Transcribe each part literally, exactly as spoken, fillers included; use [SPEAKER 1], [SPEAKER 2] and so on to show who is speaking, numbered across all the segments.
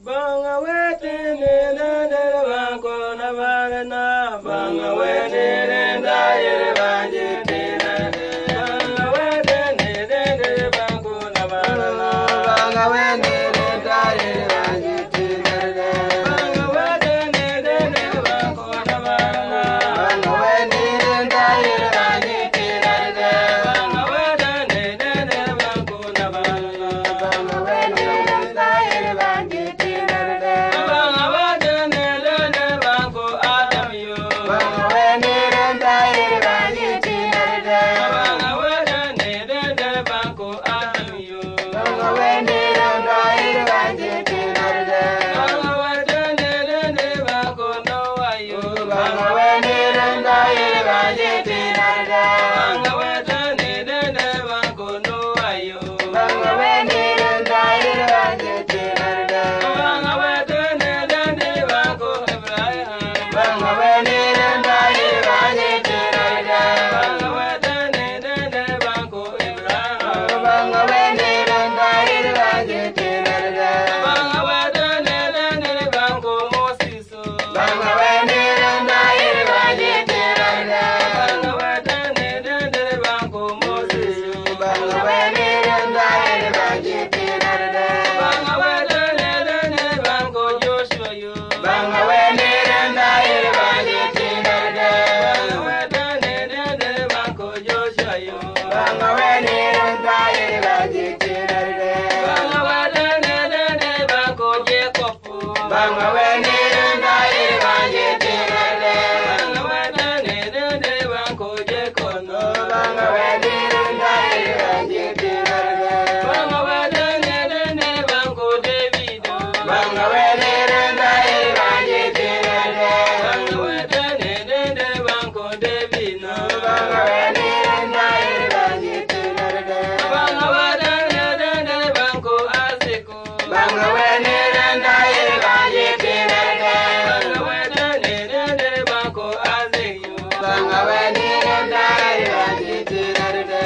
[SPEAKER 1] Banga wete ne na de banko na barana. Banga wete ne da yere banje te na de. Banga wete ne de de banko na barana. Banga wete ne da yere banje te na de. Banga wete ne de de banko na barana. Banga wete ne da yere banje te na de. Banga wete ne de de banko na barana. Banga wete ne da yere banje te na de. Banga wete ne de de banko Adam yo. Banga wete ne da yere banje te na de. Banga wete ne de de banko Adam yo. Banga wete ne da yere banje te na de. Banga wete ne de de banko Noah yo. Banga wete ne da yere banje te na de. Banga wete ne de de banko Noah yo. Banga wete ne da yere banje te na de. Banga wete ne de de banko Ibrahim. Banga wete ne da yere banje te na de. Banga wete ne de de banko Ibrahim. Banga wete ne da yere banje te na de. Banga wete ne de de banko Moses. Banga wete ne da yere banje te na de. Banga wete ne de de banko Moses. Banga wete ne da yere banje te na de. Banga wete ne de de banko Joshua yo. Banga wete ne da yere banje te na de. Banga wete ne de de banko Joshua yo. Banga wete ne da yere banje te na de. Banga wete ne de de banko Jacob. Banga wete ne da yere banje te na de. Banga wete ne de de banko Jacob no. Banga wete ne da yere banje te na de. Banga wete ne de de banko David. Banga wete ne da yere banje te na de. Banga wete ne de de banko David no. Banga wete ne da yere banje te na de. Banga wete ne de de banko Isaac. Banga wete ne da yere banje te na de. Banga wete ne de de banko Isaac yo. Banga wete ne da yere banje te na de.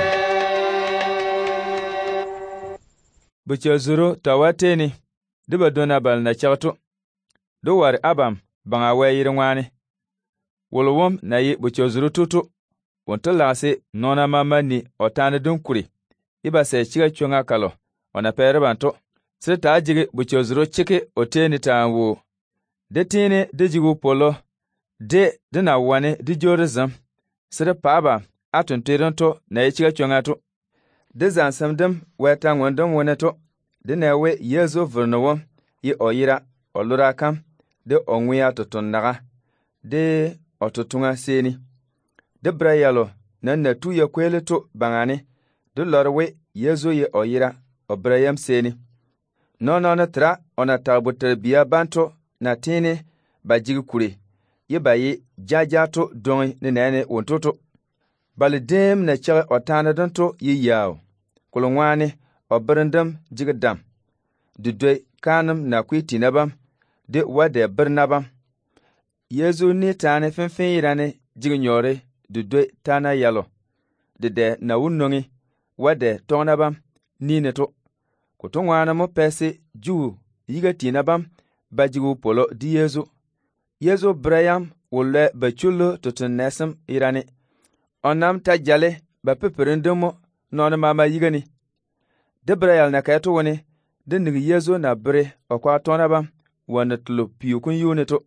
[SPEAKER 1] Bucho zuru tawateni diba dona bal na chawto do war abam banga wayir ngwani wolwom na yi bucho zuru tutu wonto lase nona mamani otane dunkuri iba se chiga chunga kalo ona pere banto sita ajige bucho zuru chike oteni tanwo de tine de jigu polo de dina wane di jorizam sida paba atun tiranto na yi chiga chunga to de zansam dem weta ngondom woneto de newe yezo vurnowo yi oyira olura kam de onwiya totonnaga de ototunga seni de brayalo nan na tuya kweleto bangane de lorwe yezo yi oyira obrayam seni nono na tra ona tabuter biya banto na tine bajigi kuri yi bayi jajato dongi ne nene wontoto balidem na chaga otana donto yi yawo kulungwane obrandam jigadam dudwe kanam na kwiti nabam de wade bernabam yezu ni tane fenfen yirane jignyore dudwe tana yalo de de na wunongi wade tonabam ni neto kutungwana mo pese ju yiga tinabam bajigu polo di yezu yezu brayam wolle bachulo totonesam irane onam tajale ba peperendemo non mama yigani de brayal na kayato woni de nigi yezo na bre okwa tonabam wana tlo piyukun yuneto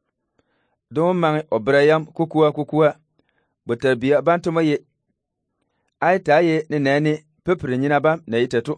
[SPEAKER 1] don mang obrayam kukuwa kukuwa butarbiya bantuma ye ai taye ne nani pepre nyina bam na iteto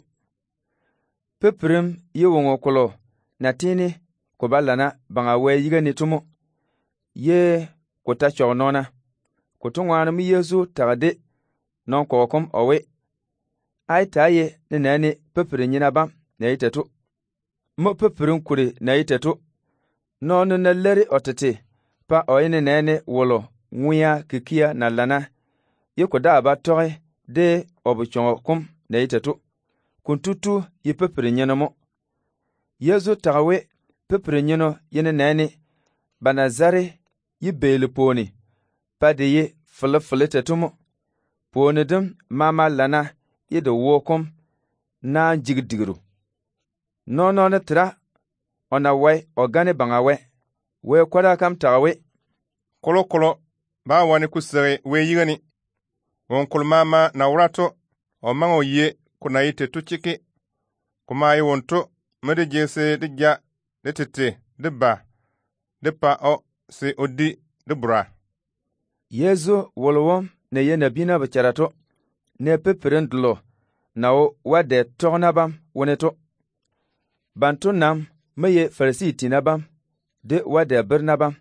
[SPEAKER 1] peprem ye wongo kolo na tini ko ballana banga we yigani tumo ye ko ta chonona ko tungwana mi yezo tagde non ko kom owe ai taye ne nani pepre nyina bam na iteto mo pepren kuri na iteto non na leri otete pa oyine nene wolo nguya kikia na lana ye ko da ba tore de obuchongo kum na iteto kuntutu ye pepre nyina mo yezo tawe pepre nyino yene nene banazare ye bele poni pa de ye fele fele tetumo poni dum mama lana ye de wokom na jigdigiru no no na tra ona wai o gane banga we we kwada kam tagawe
[SPEAKER 2] kolo kolo ba wani kusere we yigani won kulmama na wurato o mango ye kuna yite tuchiki kuma yi wonto mede jese de ja de tete de ba de pa o se odi de bra
[SPEAKER 1] Yezu wolwom ne ye nabina bacharato ne peperendlo na o wade tognabam woneto bantu nam meye farisi tinabam de wade bernabam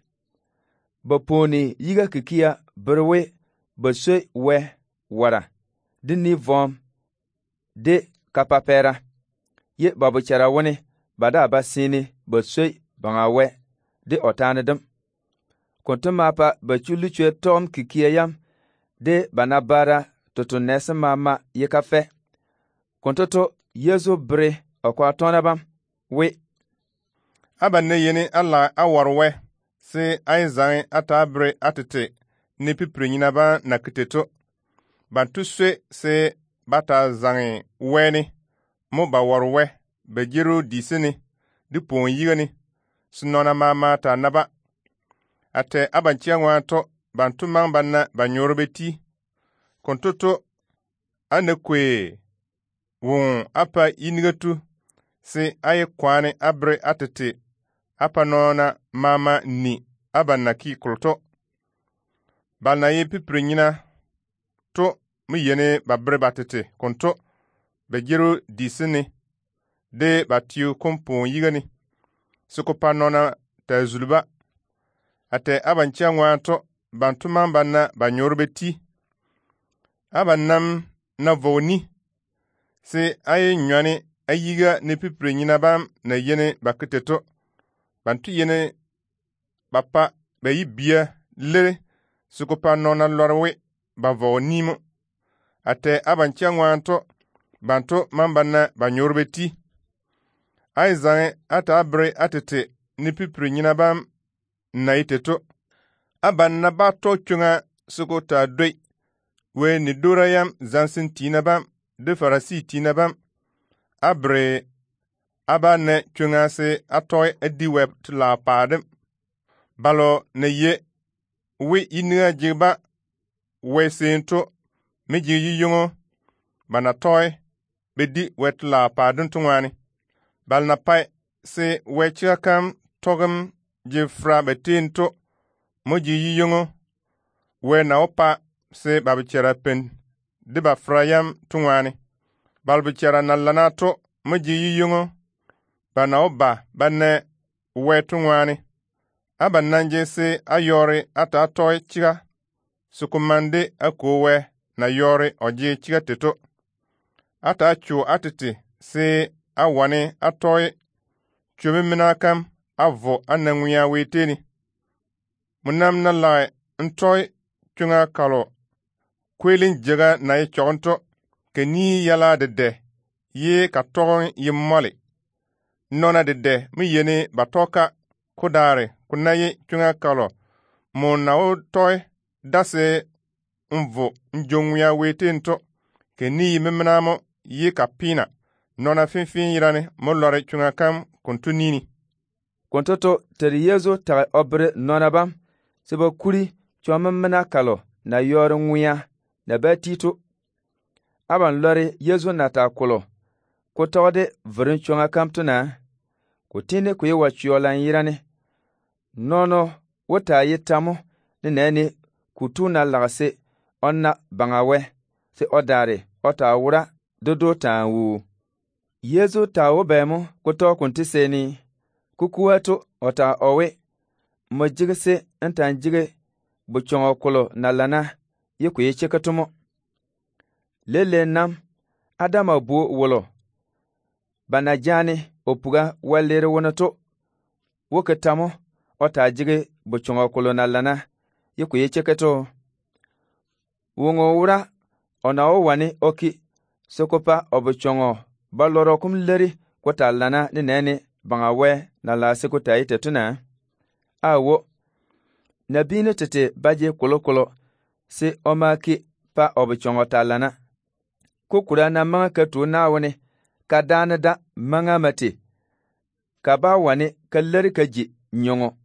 [SPEAKER 1] baponi yiga kikia berwe baswe we wara de ni vom de kapapera ye babuchara woni bada basini baswe bangawe de otanedem kontuma pa bachulu chwe tom kikia yam de banabara toto nese mama ye kafe kontoto Yezu bre okwa tonabam we
[SPEAKER 2] abanne yeni alla awarwe se aizan atabre atete ni piprinyina ba na kiteto bantuswe se bata zangi weni mo ba warwe be jiru disini di pon yigani sunona mama ta naba ate abanchiangwa to bantu mang banna banyorbeti kontoto anekwe won apa inigatu se aye kwane abre atete apa nona mama ni abanna ki kulto balna ye piprinyina to mi yene babre batete konto be jiru disini de batiu kompon yigani sukopa nona ta zulba ate abanchiangwa to bantu mang banna banyorbeti abannam na voni se aye nywani ayiga ne pipre nyina bam na yene bakiteto bantu yene bapa bayi bia le sukopa nona lorwe ba vonimo ate abanchiangwanto bantu mambana banyorbeti aizange ata abre atete ne pipre nyina bam na iteto abanna bato chunga sukota doi we ni dorayam zansin tinabam de farasi tinabam abre abane chunga se atoy edi web tla padem balo ne ye we inga jiba we sento meji yiyungo bana toy bedi wetla padun tungwani balna pai se we chakam togam jifra betento moji yiyungo we na opa se babichara pen de ba frayam tungwani balbichara nallanato moji yiyungo bana oba bane we tungwani abananje se ayore ata toy chiga sukumande akowe na yore oje chiga teto ata chu atete se awane atoy chumiminakam avo ananguya weteni munam na lai ntoy chunga kalo kwelin jega na ye chonto ke ni yala de de ye ka togon ye mole nona de de mi yene batoka kudare kunaye chunga kalo mo na o toy dase mvo njongya wetento ke ni memnamo ye ka pina nona finfin yirane mo lore chunga kam kontunini
[SPEAKER 1] kontoto teri Yezu ta obre nonabam sebo kuri chomamna kalo na yor nguya na batito aban lore Yezu nata kulo ko tawde vrin chonga kamtuna ko tine ko yewa chiolan yirane nono wota yitamo ne nene kutuna lagase onna bangawe se odare ota wura dodo tawu Yezu tawo bemo ko to kuntiseni kukuwato ota owe mojigse antanjige buchongo kulo na lana yeku yechekatumo lele nam adama bu wolo banajani opuga walere wonato wokatamo ota jige buchongo kulo na lana yeku yechekato wongo wura ona o wani oki sokopa obuchongo baloro kum leri kota lana ni nene bangawe na la sekota ite tuna awo nabine tete baje kolokolo se omaki pa obuchongo talana kukura na manga katu na wone kadana da manga mate ka ba wani kallar ka ji nyongo.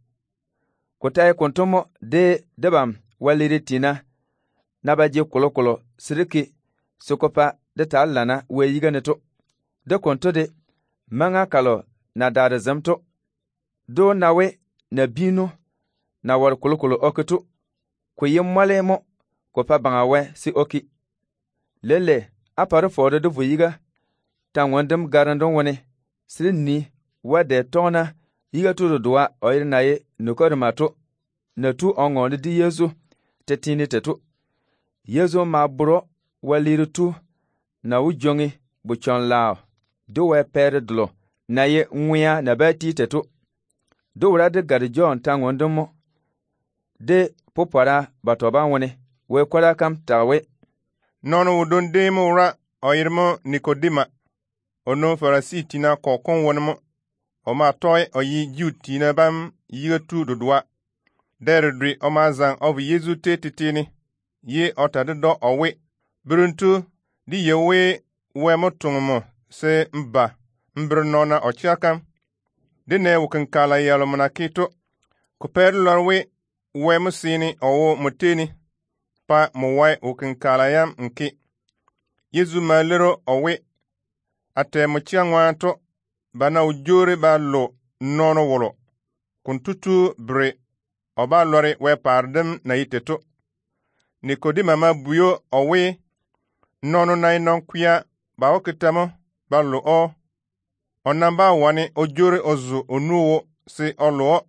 [SPEAKER 1] Ko tai kontomo de debam waliri tina na ba je kolokolo siriki sokopa de ta lana we yiga neto. De konto de manga kalo na dada zamto. Do nawe na bino na war kolokolo oketu. Ko yem mwale mo ko pa banga we si oki. Lele apare fode de vuyiga ta wandem garandon wone siri ni wade tona yiga tudo doa oyir na ye nukor mato na tu ongon di Yesu tetini tetu. Yesu ma buro waliru tu na ujongi buchon lao do we pere dlo na ye nwia na bati tetu. Do wrade gari John ta wandem mo de popara batoba wone we kwara kam tawe.
[SPEAKER 2] Nono wudon demo ra oyirmo Nikodima ono farasi tina kokon wonmo o ma toy oyi Ju tina bam yitu dodwa deredri o ma zan of Yesu tetitini ye otade owe bruntu di yewe we motunmo se mba mbrnona ochiakam dine wukan kala yalo monakito ko perlorwe we musini owo muteni pa muwai wukan kala yam nki Yesu malero owe ate muchiangwanto bana ujore ba lo nono wolo kuntutu bre oba lori we pardem na iteto Nikodima ma buyo owe nono na inon kuya ba okitamo ba lo o onamba wani ojore ozu onuwo si olo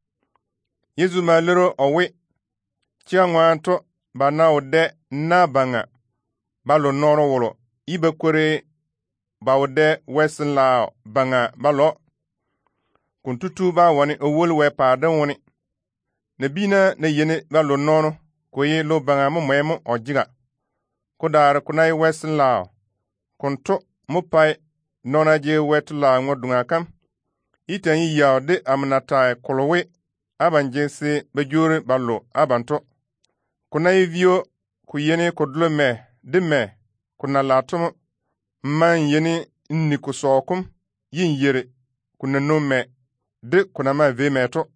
[SPEAKER 2] Yesu malero owe chiangwanto bana ode na banga balo nono wolo ibe kwere bawde wesin lao banga balo kuntutu ba wani owol we padan woni ne bina ne yene balo nono ko ye lo banga mo memo ojiga ko dar kunai wesin lao kunto mo pai nona je wet la ngodunga kam itan yi yawde amnata kolowe abanje se bejure balo abanto kunai vio ku yene ko dlome de me kuna latum man yeni inni ku sokum yin yere kuna nume de kuna ma ve meto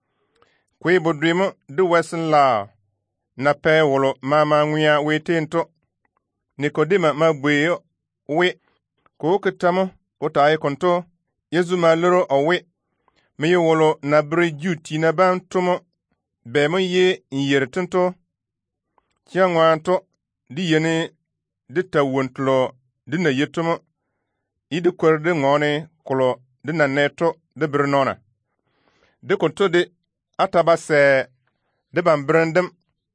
[SPEAKER 2] kwe bodrimo de wesin la na pe wolo mama nguya wetento Nikodima ma bweyo we ko ketamo otaye konto Yesu malero owe me wolo na bre juti na ban tomo be mo ye yere tento chiangwanto di yene de tawontlo dina yetumo ide kwerde ngone kolo dina neto de brnona de konto de ataba se de ban brandem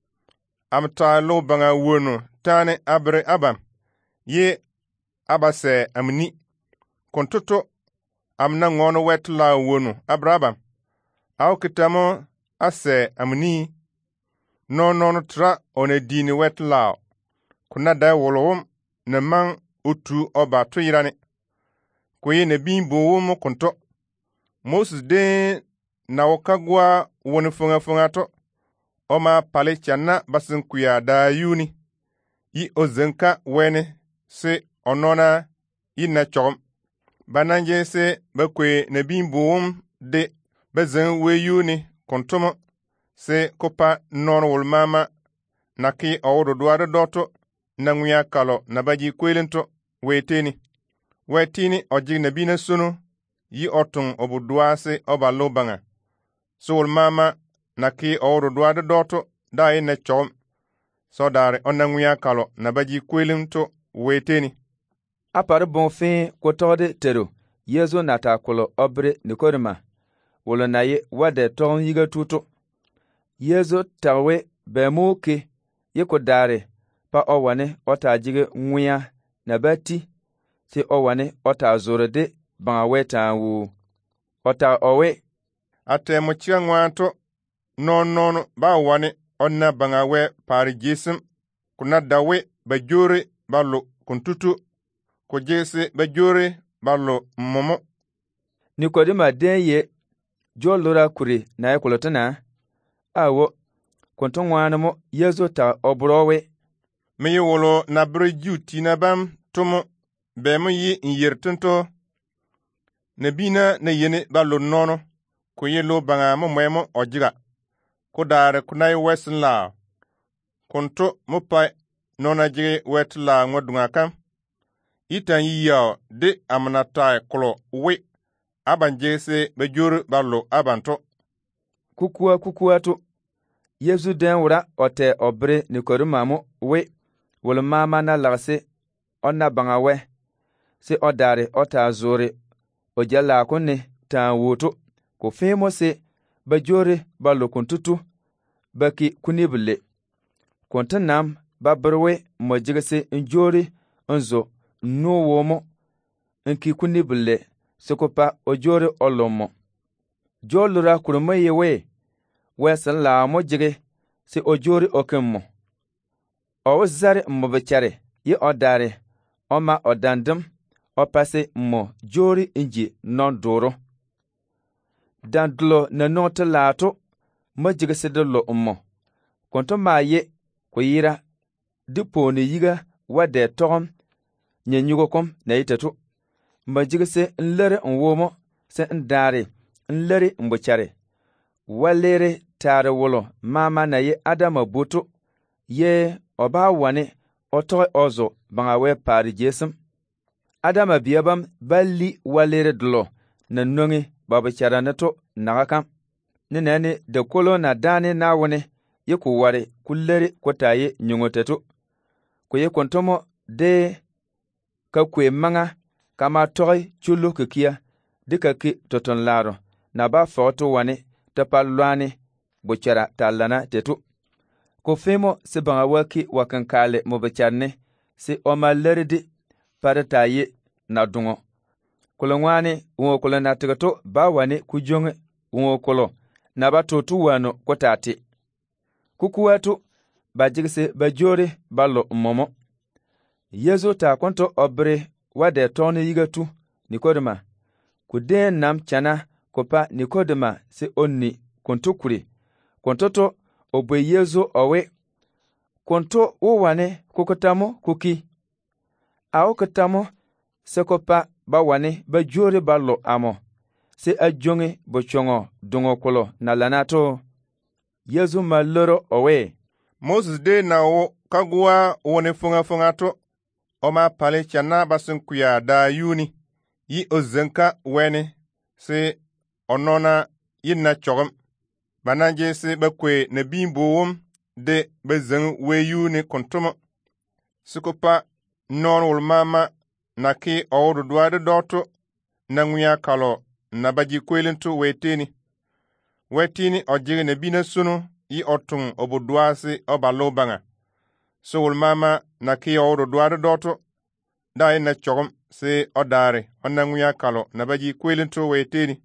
[SPEAKER 2] amta lo banga wono tane abre abam ye abase amni kontoto amna ngono wetla wono abrabam aw kitamo ase amni no no tra one dini wetla kuna da wolowum ne man otu oba to yirane koye ne bin bo mo konto Moses de na wakagwa woni funga funga to oma pale chana basin kuya da yuni yi ozenka wene se onona ina chom bananje se bakwe ne bin bo de bezen we yuni kontomo se kopa non wol mama naki awdo duado doto na nguya kalo na baji kwelento weteni wetini oji na bina sunu yi otun obuduase obalo banga sol mama naki awdo duado doto dai na chom so dare onna nguya kalo na baji kwelento weteni
[SPEAKER 1] apar bon fin ko tode tero Yesu nata kolo obre Nikodima wolo na ye wade ton yiga tutu Yesu tawe bemu ke yeko dare pa owane ota jige nguya na bati si owane ota zorede banga weta wu ota owe
[SPEAKER 2] ate mo chiangwanto non non ba wane onna banga we pari jisim kuna dawe bajure ballo kuntutu ko jese bajure ballo momo
[SPEAKER 1] Nikodima denye jolora kuri na ekolotana awo kontongwanamo Yesu ta obrowe
[SPEAKER 2] me wolo na bre juti na bam tomo be mo yi nyertento ne bina ne yene ba lo nono ku ye lo banga mo mwemo ojiga ku dare kunai wesin la kunto mo pa nona jige wet la ngodunga kam itan yiyo de amnata klo we abanje se be jur ballo abanto
[SPEAKER 1] kukua kukua to Yesu den wura ote obre ni korumamu we wol mama na lagse onna banga we se odare ota zore o jalla kunne ta woto ko femo se ba jore ballo kuntutu baki kunibule kontanam ba berwe mo jigase njori nzo no womo nki kunibule sekopa o jore olomo jolura kuruma yewe wesan la mo jige se o jori okemmo o zare mo becare ye odare o ma odandum o passe mo jori inji non doro dandlo na nota lato mo jige se de lo mo konto ma ye ko yira dipo ni yiga wade tom nye nyugo kom na itetu mo jige se nlere nwomo se ndare nlere mbocare walere tare wolo mama na ye adama butu ye oba wane oto ozo bangawe pari jesum adama biabam balli walere dlo na nongi baba chara nato nagakam nenene de kolo na dane na wone ye ku ware kullere kotaye nyungotetu ko ye kontomo de ka kwe manga kama toy chulu kikia de ka ki toton laro na ba foto wane tapalwane bochara talana tetu ko femo se banga waki wakankale mo becharne se oma lerdi parataye na dungo kolongwane wo kolona tegato ba wane kujonge wo kolo na batotu wano kotati kukuwatu bajigse bajore ballo momo yezo ta konto obre wade toni yigatu nikodema kuden nam chana kopa nikodema se onni kontukuri kontoto obwe yezo owe konto uwane kukotamo kuki ao katamo sekopa ba wane ba jore ballo amo se ajonge bochongo dungo kolo na lanato yezu maloro owe
[SPEAKER 2] Moses de na wo kagwa wone funga funga to oma pale chana basun kuya da yuni yi ozenka weni se onona yinna chogam bananje se bakwe na bimbo wom de bezeng weyu ni kontomo sikopa non wol mama na ki owodo dwade doto na nguya kalo na baji kwelintu weteni wetini ojige na bina sunu yi otun obodwasi obalo banga so wol mama na ki owodo dwade doto dai na chogom se odare onna nguya kalo na baji kwelintu weteni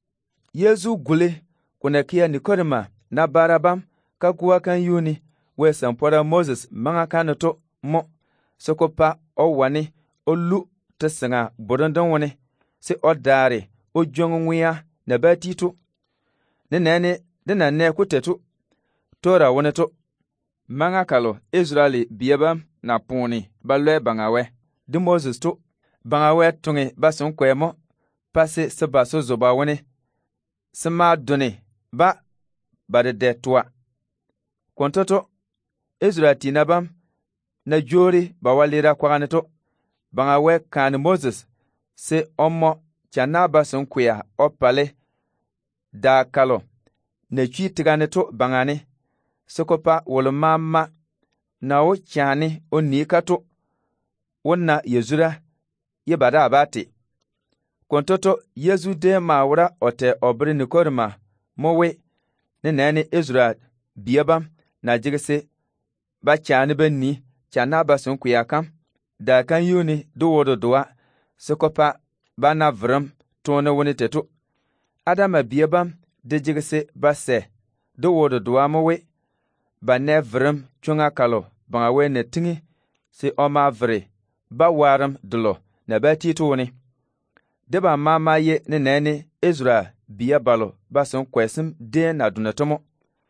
[SPEAKER 1] Yezu gule kuna kia Nikodema na barabam ka kuwa kan yuni we sampora Moses manga kanato mo sokopa o wani o lu tasinga bodondon wani se o dare o jongwia na batito ne nene de na ne kutetu tora wani to manga kalo Israeli biabam na puni balwe bangawe de Moses to bangawe tungi basun kwemo pase se baso zoba wani sema doni ba bare de toa kontoto Israel tinabam na jori ba walira kwaganeto bangawe kan Moses se omo chanaba sun kuya opale da kalo ne chi tiganeto bangane sokopa wol mama na o chani oni kato wonna yezura ye bada abati kontoto yezu de mawra ote obri nikorma mowe ne nene Israel biabam na jigese ba chani benni chana ba sun kuyakam da kan yuni do wodo doa sokopa bana vram tone woni tetu adama biabam de jigese ba se do wodo doa mowe ba ne vram chunga kalo banga we ne tingi se oma vre ba waram dlo na ba tituni deba mama ye ne nene Israel biya balo basun kwesim de na dunatomo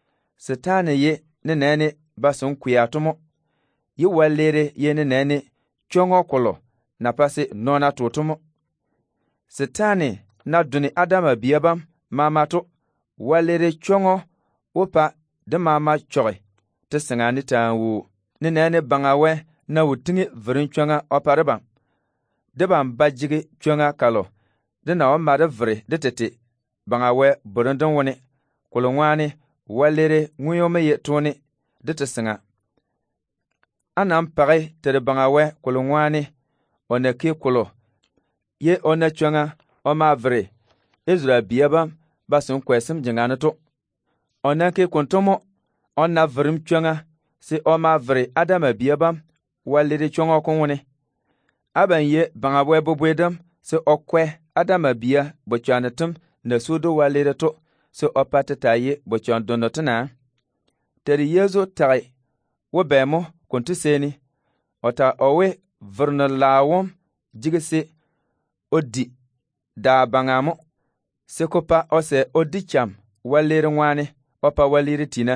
[SPEAKER 1] setane ye ne nene basun kuyatomo ye walere ye ne nene chongo kolo na pase nona totomo setane na duni adama biyabam mamato walere chongo wopa de mama choge te singa ni tawu ni nene bangawe na wutingi virin chonga opareba de ban bajigi chonga kalo de na o mare vri de tete bangawe burundun woni kulungwani walere nguyome ye tuni de te singa anam pare tere bangawe kulungwani one ki kulo ye one chonga o ma vri Israel biyabam basun kwesim jinganato ona ke kontomo ona vrim chonga si o ma vri adama biyabam walere chonga konwone aban ye bangabwe bobwedam si okwe adama biya bochanatum na sudo walere to si opatata ye bochan donotana teri yezo tai wo bemo kontuseni ota owe vrna lawom jigisi odi da bangamo sekopa ose odicham walere ngwane opa walere tina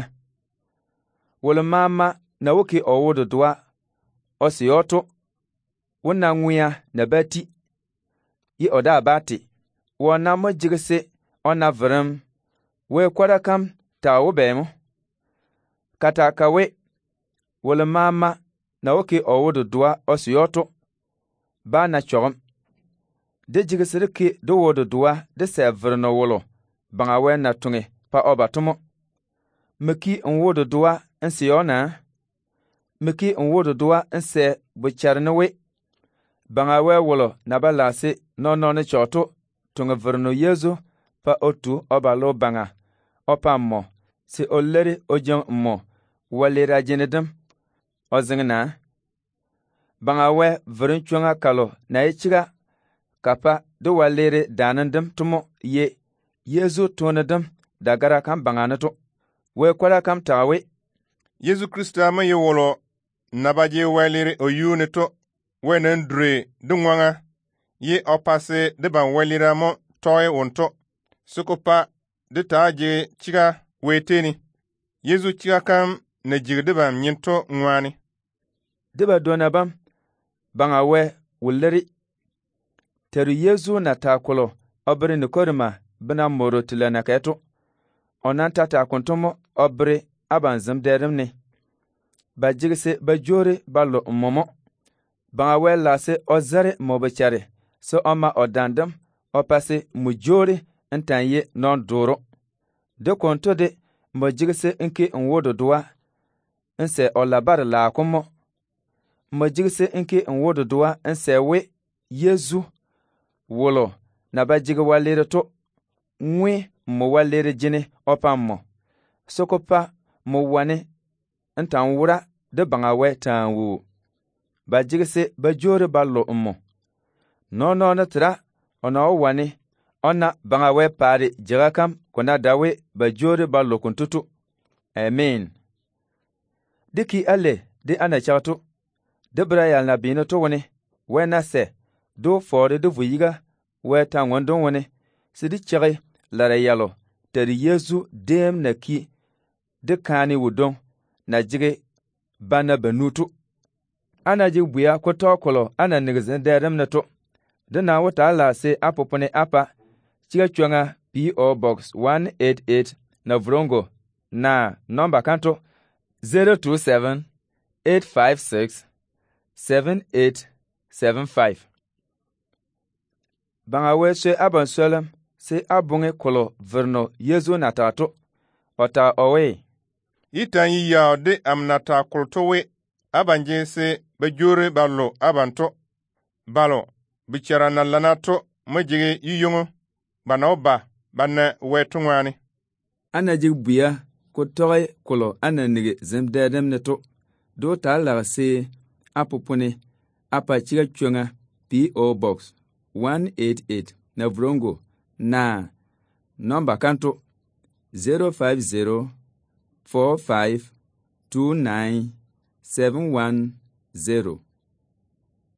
[SPEAKER 1] wolo mama na woki owodo dwa osiyoto wona nguya na bati yi oda bati wona mojigese ona vrem we kwada kam ta wobemo kata kawe wolo mama na woki owodo dwa osiyoto ba na chogom de jigisiri ki do wodo duwa de se vrno wolo banga we na tungi pa obatumo meki en wodo duwa en siyona meki en wodo duwa en se bucharne we banga we wolo na balase no no ne choto tunga vrno yezu pa otu obalo banga opammo si oleri ojen mo walera jenedem ozingna banga we vrin chunga kalo na ichiga kapa do walere danandem tumo ye yezu tonadem dagara kam banganato we kwala kam tawe
[SPEAKER 2] Yesu Krista ma ye wolo nabaje walere oyune to wenen dre dungwanga ye opase de ban walira mo toy wonto sukopa de taje chiga weteni Yesu chiga kam na jigde bam nyinto ngwani
[SPEAKER 1] deba donabam bangawe wuleri teru yezu na takulo obri ni korima bina moro tilana keto onanta ta kuntumo obri abanzim derim ni bajigse bajore ballo momo bangawe lase ozare mobachare so oma odandam opase mujore ntanye non duro de konto de mojigse inke nwodo duwa nse olabar la kumo mojigse inke nwodo duwa nse we yezu wolo na bajiga walere to ngwe mo walere jine opammo sokopa mo wane ntan wura de bangawe tanwu bajigse bajore ballo ummo no no na tra ona wane ona bangawe pare jigakam kona dawe bajore ballo kuntutu amen diki ale de ana chatu de brayal na bino to woni wena se do fore de vuyiga we ta ngondon woni sidi chege lara yalo teri yezu dem na ki de kani wudon na jige bana banutu ana ji buya ko tokolo ana nigzen derem na to de na wata la se apopone apa chiga chwanga P O Box one eighty-eight na Vrongo na number kanto zero two seven eight five six seven eight seven five bangawe se abansolam se abunge kolo verno yezu natato ota owe
[SPEAKER 2] yitan yi ya de amnata kultowe abanje se bajore ballo abanto balo bichara na lanato majige yiyungo banoba banna wetungwani
[SPEAKER 1] ana jig buya ko toy kolo ana nige zemdedem neto do ta la se apopone apa chiga chunga P O Box one eighty-eight na Vrongo na number kanto zero five zero four five two nine seven one zero.